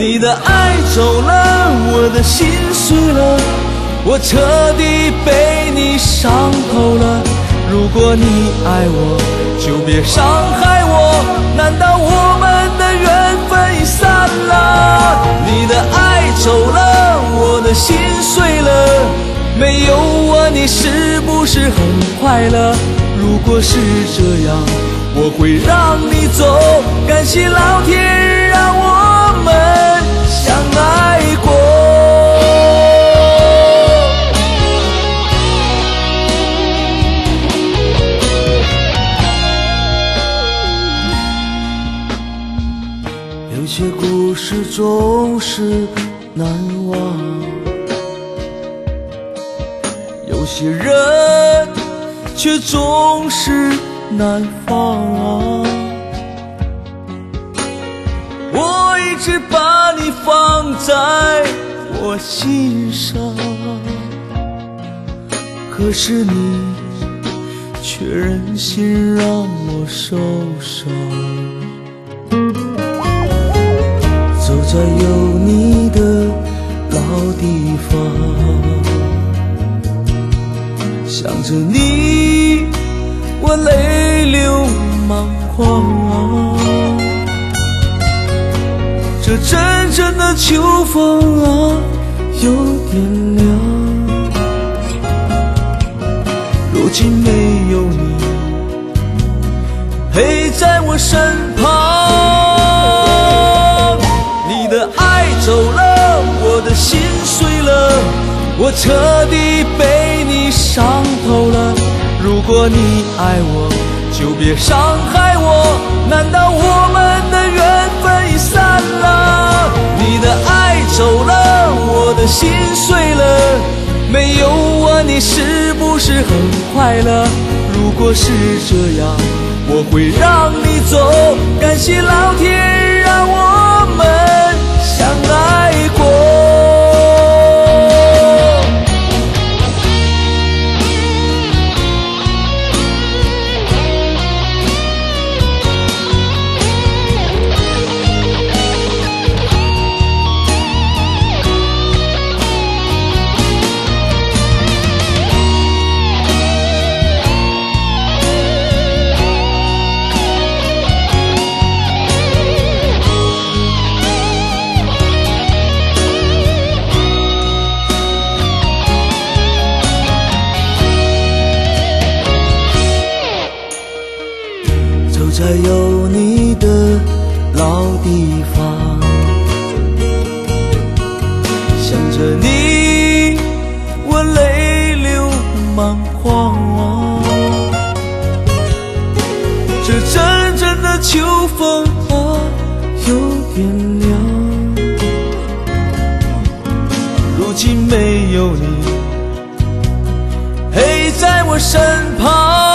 你的爱走了，我的心碎了，我彻底被你伤透了。如果你爱我，就别伤害我，难道我们的缘分已散了？你的爱走了，我的心碎了，没有我你是不是很快乐？如果是这样，我会让你走，感谢老天让我们相爱过。有些故事总是难忘，有些人却总是难放。我一直把你放在我心上，可是你却忍心让我受伤。走在有你的老地方，想着你我泪流满眶。这阵阵的秋风啊，有点凉。如今没有你陪在我身旁，你的爱走了，我的心碎了，我彻底被你伤透了。如果你爱我，就别伤害我，难道我们的缘分已散了？你的爱走了，我的心碎了，没有我你是不是很快乐？如果是这样，我会让你走，感谢老天让我们相爱过。在有你的老地方，想着你我泪流满眶。这阵阵的秋风啊，有点凉。如今没有你陪在我身旁，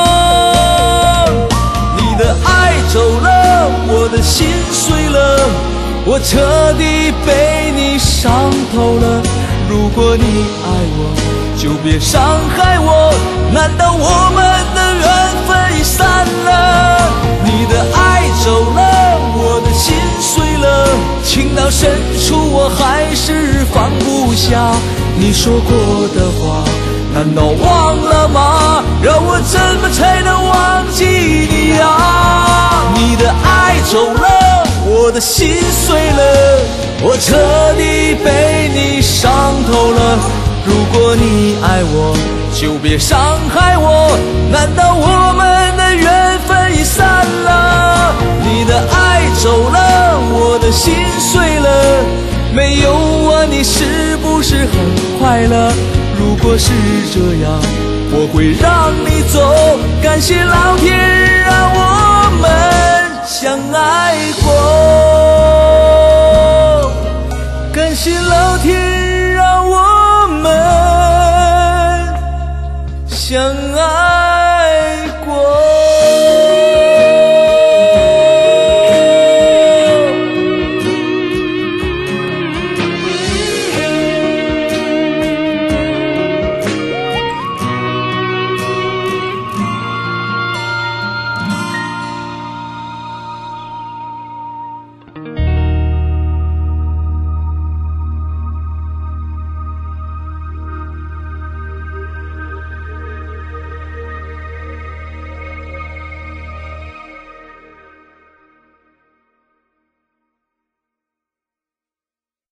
走了，我的心碎了，我彻底被你伤透了。如果你爱我，就别伤害我，难道我们的缘分已散了？你的爱走了，我的心碎了，情到深处我还是放不下你说过的话，难道忘了吗？让我怎么才能忘记你啊？你的爱走了，我的心碎了，我彻底被你伤透了。如果你爱我，就别伤害我，难道我们的缘分已散了？你的爱走了，我的心碎了，没有我你是不是很快乐？如果是这样，我会让你走，感谢老天让我们相爱过，感谢老天让我们相爱过。